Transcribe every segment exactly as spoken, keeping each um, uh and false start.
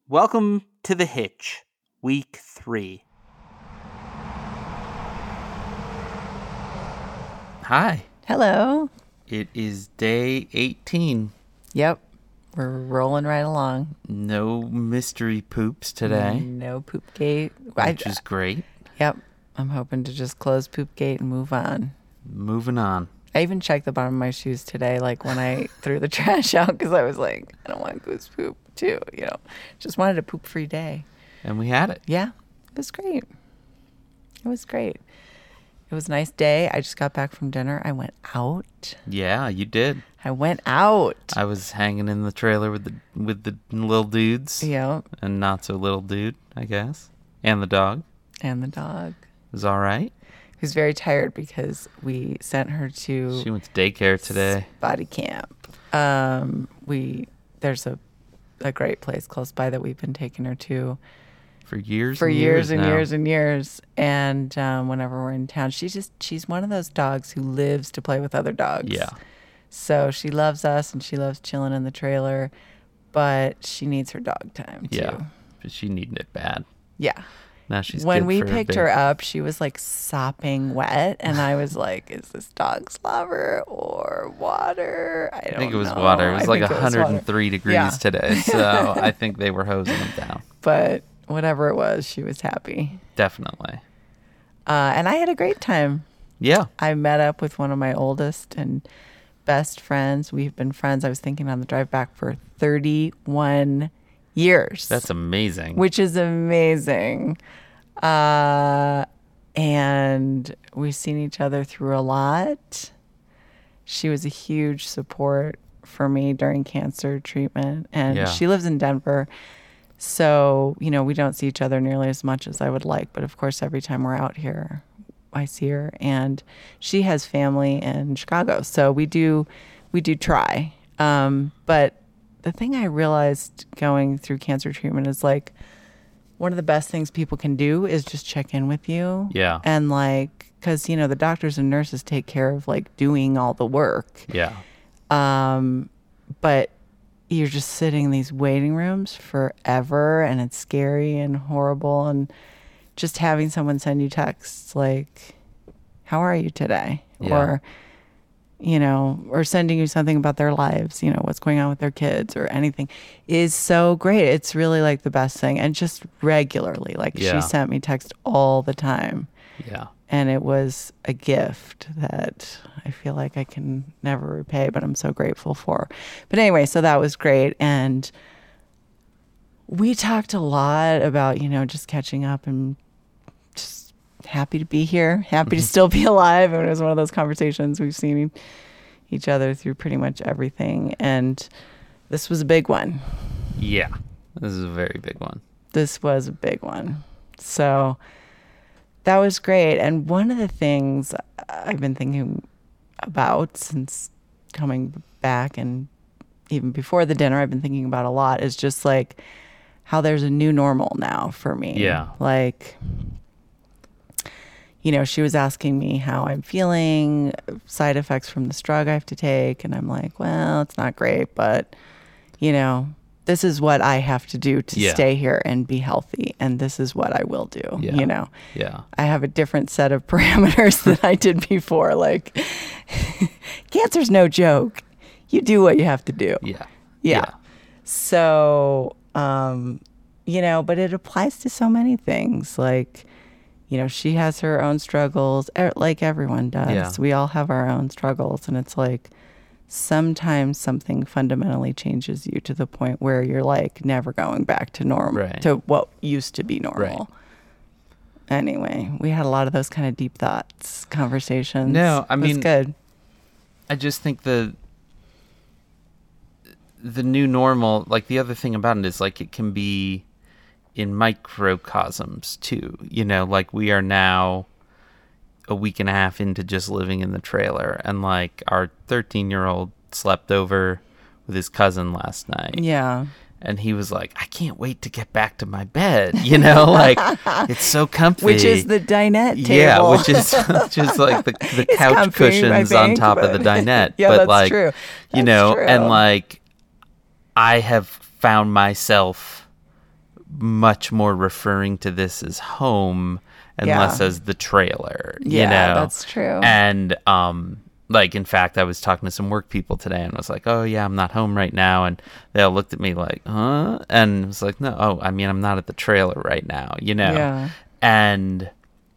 Welcome to The Hitch, Week three. Hi. Hello. It is day eighteen. Yep. We're rolling right along. No mystery poops today. No poop gate. Which I, is great. Yep. I'm hoping to just close poop gate and move on. Moving on. I even checked the bottom of my shoes today, like when I threw the trash out, because I was like, I don't want goose poop too, you know. Just wanted a poop-free day. And we had it. Yeah. It was great. It was great. It was a nice day. I just got back from dinner. I went out. Yeah, you did. I went out. I was hanging in the trailer with the with the little dudes. Yeah. And not so little dude, I guess. And the dog. And the dog. It was all right. He was very tired because we sent her to... She went to daycare today. Body camp. Um, we There's a, a great place close by that we've been taking her to. For years For and years, years and now. years and years. And um, whenever we're in town, she's just, she's one of those dogs who lives to play with other dogs. Yeah. So she loves us and she loves chilling in the trailer, but she needs her dog time too. Yeah. But she needed it bad. Yeah. Now she's when good we for a picked bit. her up, she was like sopping wet, and I was like, "Is this dog slobber or water?" I don't know. I think it was water. It was I like think it one hundred was three degrees Yeah. today, so I think they were hosing them down. But whatever it was, she was happy. Definitely. Uh, and I had a great time. Yeah. I met up with one of my oldest and best friends. We've been friends, I was thinking, on the drive back for thirty-one years. That's amazing. Which is amazing. Uh, and we've seen each other through a lot. She was a huge support for me during cancer treatment. And Yeah. she lives in Denver. So, you know, we don't see each other nearly as much as I would like. But of course, every time we're out here, I see her. And she has family in Chicago. So we do, we do try. Um, but the thing I realized going through cancer treatment is like, one of the best things people can do is just check in with you. Yeah. And like, cause you know, the doctors and nurses take care of like doing all the work. Yeah. Um, but you're just sitting in these waiting rooms forever, and it's scary and horrible. And just having someone send you texts like, how are you today? Yeah. Or, you know, or sending you something about their lives, you know, what's going on with their kids or anything is so great. It's really like the best thing. And just regularly, like Yeah. she sent me text all the time. Yeah. And it was a gift that I feel like I can never repay, but I'm so grateful for. But anyway, so that was great. And we talked a lot about, you know, just catching up and just happy to be here, happy to still be alive. And it was one of those conversations. We've seen each other through pretty much everything. And this was a big one. Yeah. This is a very big one. This was a big one. So that was great. And one of the things I've been thinking about since coming back, and even before the dinner, I've been thinking about a lot, is just like how there's a new normal now for me. Yeah. Like, you know, she was asking me how I'm feeling, side effects from this drug I have to take. And I'm like, well, it's not great, but, you know, this is what I have to do to Yeah. stay here and be healthy. And this is what I will do, Yeah. you know. Yeah. I have a different set of parameters than I did before. Like, cancer's no joke. You do what you have to do. Yeah. Yeah. So, um, you know, but it applies to so many things. Like, you know, she has her own struggles, er, like everyone does. Yeah. We all have our own struggles. And it's like, sometimes something fundamentally changes you to the point where you're like never going back to normal, Right. to what used to be normal. Right. Anyway, we had a lot of those kind of deep thoughts, conversations. No, I It was mean, good. I just think the the new normal, like the other thing about it is like it can be in microcosms too. You know, like we are now a week and a half into just living in the trailer, and like our thirteen year old slept over with his cousin last night. Yeah. And he was like, I can't wait to get back to my bed. You know, like it's so comfy. Which is the dinette table. Yeah, which is which is like the, the It's couch comfy, I cushions on think, top of the but- dinette. Yeah, but that's like, true. You That's know, true. and like I have found myself much more referring to this as home and Yeah. less as the trailer, you Yeah, know? that's true. And, um, like, in fact, I was talking to some work people today and was like, oh, yeah, I'm not home right now. And they all looked at me like, huh? And I was like, no, oh, I mean, I'm not at the trailer right now, you know? Yeah. And,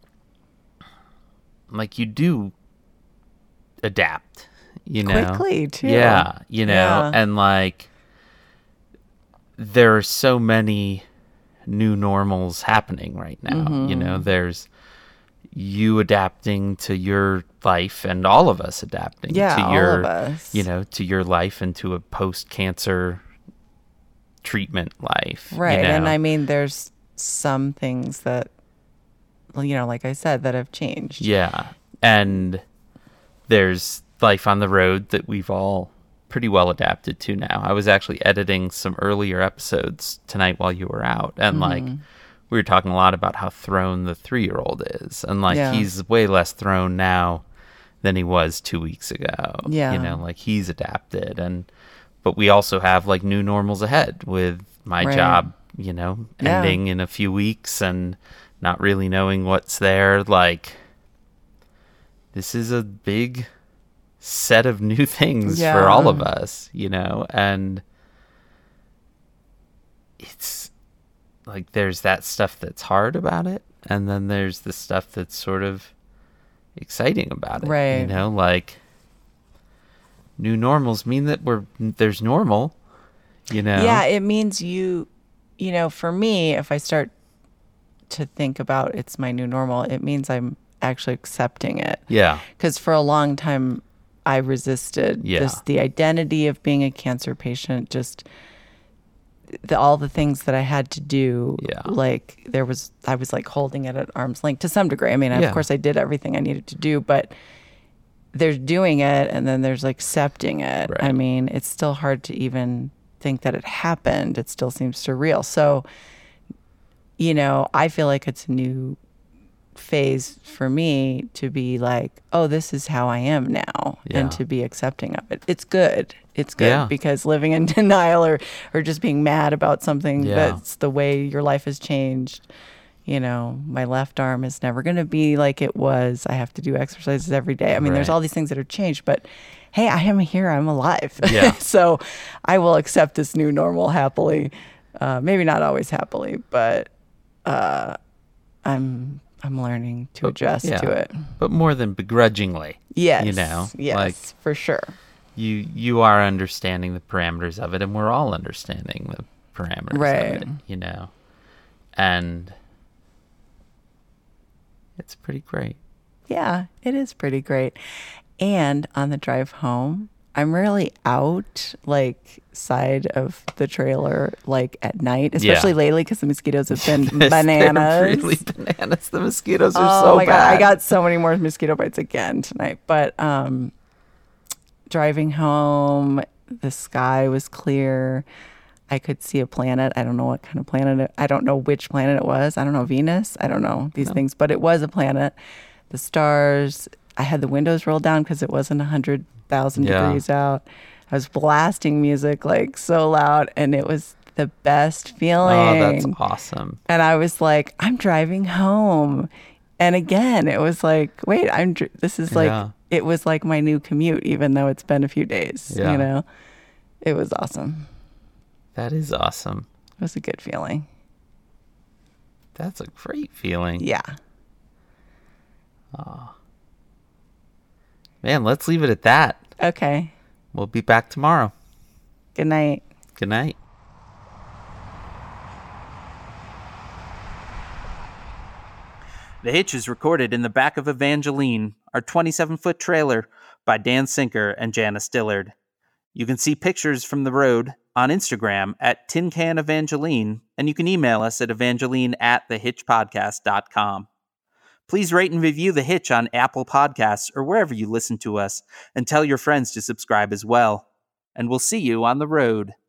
like, you do adapt, you know? Quickly, too. Yeah, you know? Yeah. And, like, there are so many new normals happening right now. Mm-hmm. You know, there's you adapting to your life and all of us adapting Yeah, to all your, of us. you know, to your life and to a post-cancer treatment life. Right. You know? And I mean, there's some things that, well, you know, like I said, that have changed. Yeah. And there's life on the road that we've all pretty well adapted to now. I was actually editing some earlier episodes tonight while you were out, and like we were talking a lot about how thrown the three-year-old is, and like Yeah. he's way less thrown now than he was two weeks ago. Yeah. You know, like he's adapted, and but we also have like new normals ahead with my Right. job, you know, Yeah. ending in a few weeks and not really knowing what's there. Like this is a big set of new things Yeah. for all of us, you know, and it's like there's that stuff that's hard about it, and then there's the stuff that's sort of exciting about it, Right. you know, like new normals mean that we're there's normal, you know. Yeah, it means you, you know, for me, if I start to think about it's my new normal, it means I'm actually accepting it. Yeah. Because for a long time, I resisted Yeah. this, the identity of being a cancer patient, just the, all the things that I had to do. Yeah. Like there was, I was like holding it at arm's length to some degree. I mean, Yeah. of course I did everything I needed to do, but there's doing it and then there's like accepting it. Right. I mean, it's still hard to even think that it happened. It still seems surreal. So, you know, I feel like it's a new phase for me to be like, oh, this is how I am now, Yeah. and to be accepting of it. It's good. It's good Yeah. because living in denial or, or just being mad about something Yeah. that's the way your life has changed. You know, my left arm is never going to be like it was. I have to do exercises every day. I mean, there's Right. all these things that are changed, but hey, I am here. I'm alive. Yeah. So I will accept this new normal happily. Uh, maybe not always happily, but uh, I'm I'm learning to adjust Yeah. to it. But more than begrudgingly. Yes. You know, Yes, like for sure. you you are understanding the parameters of it, and we're all understanding the parameters Right. of it, you know. And it's pretty great. Yeah, it is pretty great. And on the drive home, I'm really out, like, side of the trailer, like, at night, especially Yeah. lately because the mosquitoes have been They're bananas. really bananas. The mosquitoes are Oh so my bad. God, I got so many more mosquito bites again tonight. But um, driving home, the sky was clear. I could see a planet. I don't know what kind of planet. It, I don't know which planet it was. I don't know, Venus. I don't know these No. things, but it was a planet. The stars. I had the windows rolled down because it wasn't a hundred thousand Yeah. degrees out. I was blasting music like so loud, and it was the best feeling. Oh, that's awesome. And I was like, I'm driving home. And again, it was like, wait, I'm, dr- this is like, Yeah. it was like my new commute, even though it's been a few days, Yeah. you know? It was awesome. That is awesome. It was a good feeling. That's a great feeling. Yeah. Man, let's leave it at that. Okay. We'll be back tomorrow. Good night. Good night. The Hitch is recorded in the back of Evangeline, our twenty-seven foot trailer, by Dan Sinker and Janice Dillard. You can see pictures from the road on Instagram at Tin Can Evangeline, and you can email us at evangeline at the hitch podcast dot com. Please rate and review The Hitch on Apple Podcasts or wherever you listen to us, and tell your friends to subscribe as well. And we'll see you on the road.